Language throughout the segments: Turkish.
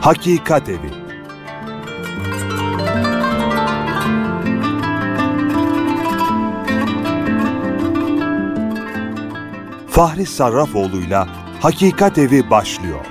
Hakikat Evi. Fahri Sarrafoğlu'yla Hakikat Evi başlıyor.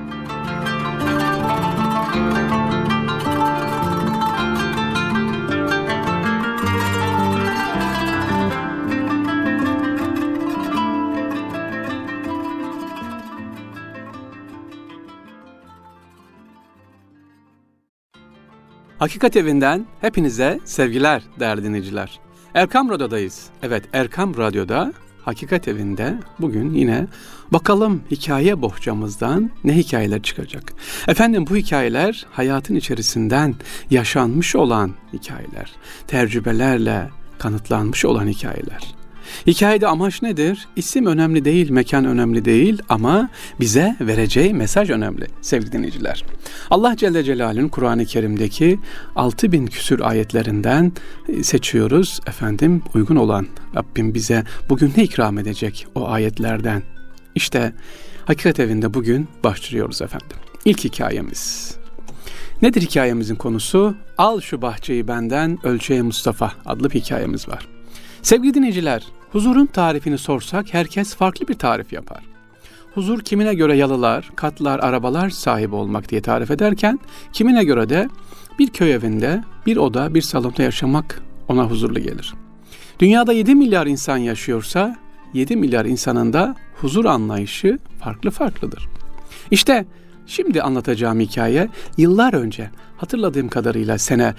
Hakikat Evi'nden hepinize sevgiler değerli dinleyiciler. Erkam Radyo'dayız. Evet, Erkam Radyo'da Hakikat Evi'nde bugün yine bakalım hikaye bohçamızdan ne hikayeler çıkacak. Efendim, bu hikayeler hayatın içerisinden yaşanmış olan hikayeler, tecrübelerle kanıtlanmış olan hikayeler. Hikayede amaç nedir? İsim önemli değil, mekan önemli değil ama bize vereceği mesaj önemli sevgili dinleyiciler. Allah Celle Celaluhu'nun Kur'an-ı Kerim'deki 6000 küsür ayetlerinden seçiyoruz. Efendim, uygun olan Rabbim bize bugün ne ikram edecek o ayetlerden? İşte Hakikat Evi'nde bugün başlıyoruz efendim. İlk hikayemiz. Nedir hikayemizin konusu? Al şu bahçeyi benden, ölçeğe Mustafa adlı bir hikayemiz var. Sevgili dinleyiciler, huzurun tarifini sorsak herkes farklı bir tarif yapar. Huzur kimine göre yalılar, katlar, arabalar sahibi olmak diye tarif ederken, kimine göre de bir köy evinde, bir oda, bir salonda yaşamak ona huzurlu gelir. Dünyada 7 milyar insan yaşıyorsa, 7 milyar insanın da huzur anlayışı farklıdır. İşte şimdi anlatacağım hikaye yıllar önce, hatırladığım kadarıyla sene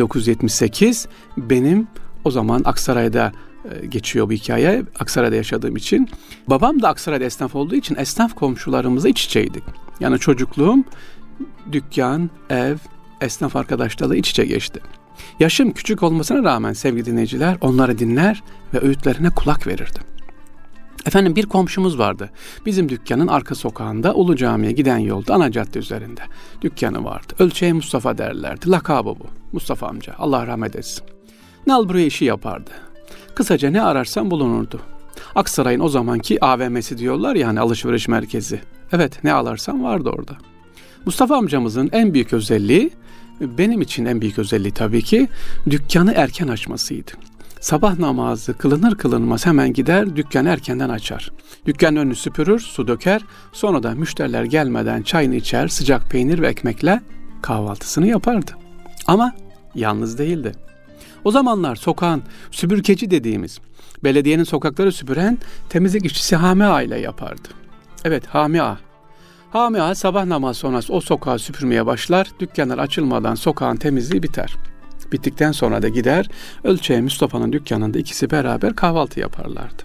1978, benim o zaman Aksaray'da geçiyor bu hikaye. Aksaray'da yaşadığım için. Babam da Aksaray'da esnaf olduğu için esnaf komşularımızla iç içeydik. Yani çocukluğum dükkan, ev, esnaf arkadaşlarla iç içe geçti. Yaşım küçük olmasına rağmen sevgili dinleyiciler onları dinler ve öğütlerine kulak verirdim. Efendim, bir komşumuz vardı. Bizim dükkanın arka sokağında Ulu Cami'ye giden yolda ana cadde üzerinde dükkanı vardı. Ölçeğe Mustafa derlerdi. Lakabı bu. Mustafa amca. Allah rahmet etsin. Nal buraya işi yapardı. Kısaca ne ararsan bulunurdu. Aksaray'ın o zamanki AVM'si diyorlar ya, hani alışveriş merkezi. Evet, ne alarsan vardı orada. Mustafa amcamızın en büyük özelliği, benim için en büyük özelliği tabii ki dükkanı erken açmasıydı. Sabah namazı kılınır kılınmaz hemen gider dükkanı erkenden açar. Dükkanın önünü süpürür, su döker, sonra da müşteriler gelmeden çayını içer, sıcak peynir ve ekmekle kahvaltısını yapardı. Ama yalnız değildi. O zamanlar sokağın süpürgeci dediğimiz, belediyenin sokakları süpüren temizlik işçisi Hami Ağa ile yapardı. Evet, Hami Ağa. Hami Ağa sabah namazı sonrası o sokağı süpürmeye başlar, dükkanlar açılmadan sokağın temizliği biter. Bittikten sonra da gider, Ölçeğe Mustafa'nın dükkanında ikisi beraber kahvaltı yaparlardı.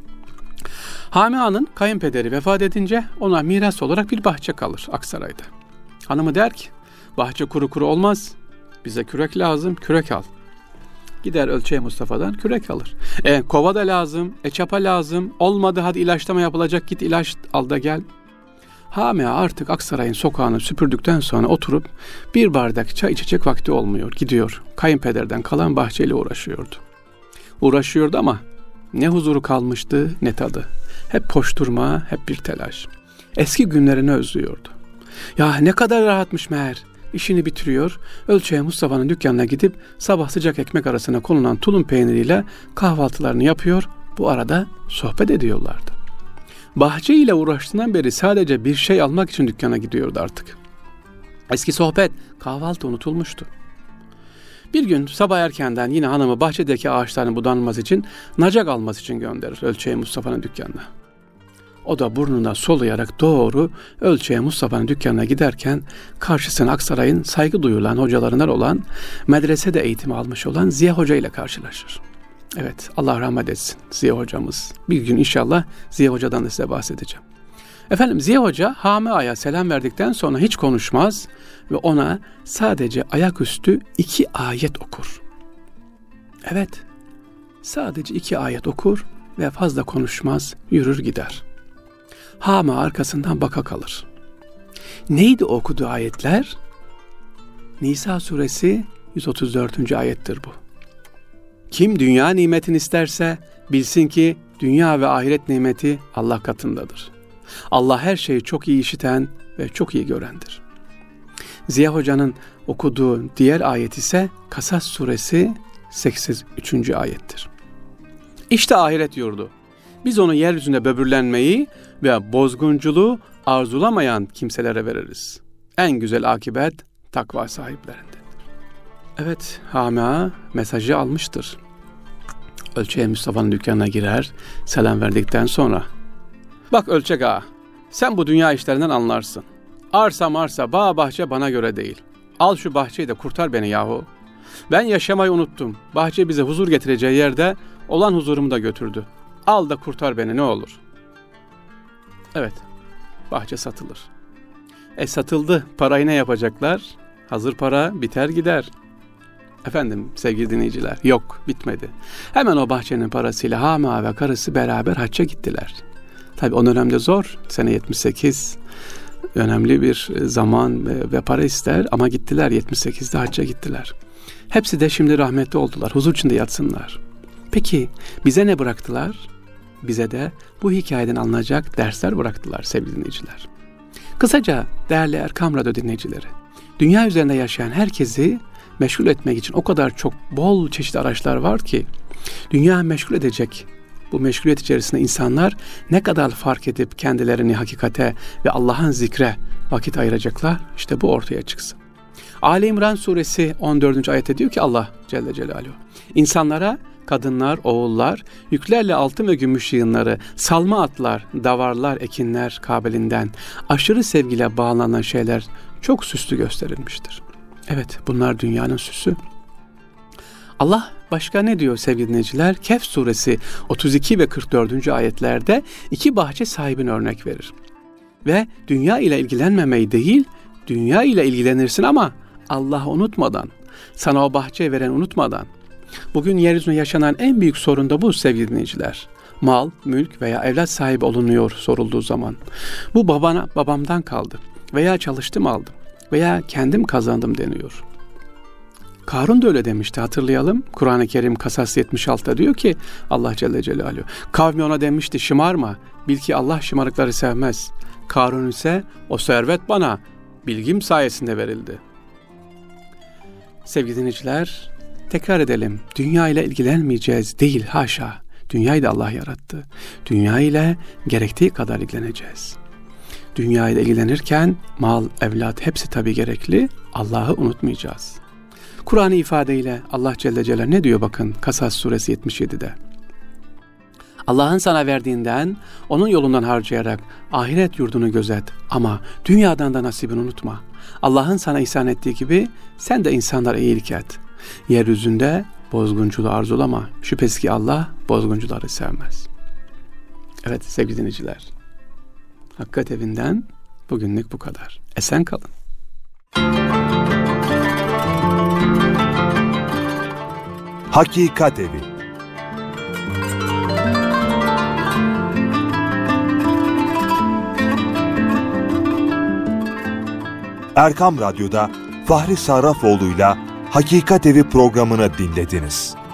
Hami Ağa'nın kayınpederi vefat edince ona miras olarak bir bahçe kalır Aksaray'da. Hanımı der ki, bahçe kuru kuru olmaz, bize kürek lazım, kürek al. Gider Ölçeğe Mustafa'dan kürek alır. Kova da lazım, çapa lazım. Olmadı, hadi ilaçlama yapılacak, git ilaç al da gel. Hami Ağa artık Aksaray'ın sokağını süpürdükten sonra oturup bir bardak çay içecek vakti olmuyor. Gidiyor. Kayınpederden kalan bahçeyle uğraşıyordu. Uğraşıyordu ama ne huzuru kalmıştı ne tadı. Hep koşturma, hep bir telaş. Eski günlerini özlüyordu. Ya ne kadar rahatmış meğer. İşini bitiriyor, Ölçeğe Mustafa'nın dükkanına gidip sabah sıcak ekmek arasına konulan tulum peyniriyle kahvaltılarını yapıyor, bu arada sohbet ediyorlardı. Bahçe ile uğraştığından beri sadece bir şey almak için dükkana gidiyordu artık. Eski sohbet, kahvaltı unutulmuştu. Bir gün sabah erkenden yine hanımı bahçedeki ağaçların budanması için nacak alması için gönderir Ölçeğe Mustafa'nın dükkanına. O da burnuna soluyarak doğru Ölçeğe Mustafa'nın dükkanına giderken karşısına Aksaray'ın saygı duyulan hocalarından olan, medresede eğitim almış olan Ziya Hoca ile karşılaşır. Evet, Allah rahmet etsin Ziya hocamız. Bir gün inşallah Ziya Hoca'dan da size bahsedeceğim. Efendim, Ziya Hoca Hami Ağa'ya selam verdikten sonra hiç konuşmaz ve ona sadece ayaküstü 2 ayet okur. Evet, sadece 2 ayet okur ve fazla konuşmaz, yürür gider. Hami Ağa arkasından baka kalır. Neydi okuduğu ayetler? Nisa suresi 134. ayettir bu. Kim dünya nimetini isterse bilsin ki dünya ve ahiret nimeti Allah katındadır. Allah her şeyi çok iyi işiten ve çok iyi görendir. Ziya Hoca'nın okuduğu diğer ayet ise Kasas suresi 83. ayettir. İşte ahiret yurdu. Biz onu yeryüzünde böbürlenmeyi ve bozgunculuğu arzulamayan kimselere veririz. En güzel akibet takva sahiplerindendir. Evet, Hama mesajı almıştır. Ölçeğe Mustafa'nın dükkanına girer, selam verdikten sonra, bak Ölçek ağa, sen bu dünya işlerinden anlarsın. Arsa marsa, bağ bahçe bana göre değil. Al şu bahçeyi de kurtar beni yahu. Ben yaşamayı unuttum. Bahçe bize huzur getireceği yerde olan huzurumu da götürdü. Al da kurtar beni ne olur. Evet, bahçe satılır. Satıldı, parayı ne yapacaklar? Hazır para biter gider. Efendim sevgili dinleyiciler, yok bitmedi. Hemen o bahçenin parasıyla Hama ve karısı beraber hacca gittiler. Tabii o dönemde zor, sene 78, önemli bir zaman ve para ister ama gittiler, 78'de hacca gittiler. Hepsi de şimdi rahmetli oldular, huzur içinde yatsınlar. Peki bize ne bıraktılar? Bize de bu hikayeden alınacak dersler bıraktılar sevgili dinleyiciler. Kısaca değerli Erkam Radyo dinleyicileri, dünya üzerinde yaşayan herkesi meşgul etmek için o kadar çok bol çeşitli araçlar var ki, dünya meşgul edecek bu meşguliyet içerisinde insanlar ne kadar fark edip kendilerini hakikate ve Allah'ın zikre vakit ayıracaklar, işte bu ortaya çıksın. Ali İmran suresi 14. ayette diyor ki Allah Celle Celaluhu, insanlara kadınlar, oğullar, yüklerle altın ve gümüş yığınları, salma atlar, davarlar, ekinler kabilinden aşırı sevgiyle bağlanan şeyler çok süslü gösterilmiştir. Evet, bunlar dünyanın süsü. Allah başka ne diyor sevgili dinleyiciler? Kehf suresi 32 ve 44. ayetlerde iki bahçe sahibine örnek verir. Ve dünya ile ilgilenmemeyi değil, dünya ile ilgilenirsin ama Allah'ı unutmadan, sana o bahçeyi veren unutmadan. Bugün yeryüzünde yaşanan en büyük sorun da bu sevgili dinleyiciler. Mal, mülk veya evlat sahibi olunuyor sorulduğu zaman. Bu babamdan kaldı veya çalıştım aldım veya kendim kazandım deniyor. Karun da öyle demişti, hatırlayalım. Kur'an-ı Kerim Kasas 76'da diyor ki Allah Celle Celaluhu, kavmi ona demişti şımarma, bil ki Allah şımarıkları sevmez. Karun ise o servet bana bilgim sayesinde verildi. Sevgili dinleyiciler, tekrar edelim, dünya ile ilgilenmeyeceğiz değil, haşa. Dünyayı da Allah yarattı. Dünya ile gerektiği kadar ilgileneceğiz. Dünya ile ilgilenirken mal, evlat hepsi tabii gerekli, Allah'ı unutmayacağız. Kur'an-ı ifadeyle Allah Celle Celaluhu ne diyor bakın Kasas suresi 77'de. Allah'ın sana verdiğinden, onun yolundan harcayarak ahiret yurdunu gözet ama dünyadan da nasibini unutma. Allah'ın sana ihsan ettiği gibi sen de insanlara iyilik et. Yeryüzünde bozgunculuğu arzulama. Şüphesiz ki Allah bozguncuları sevmez. Evet sevgili dinleyiciler, Hakikat Evi'nden bugünlük bu kadar. Esen kalın. Hakikat Evi. Erkam Radyo'da Fahri Sarrafoğlu'yla Hakikat Evi programını dinlediniz.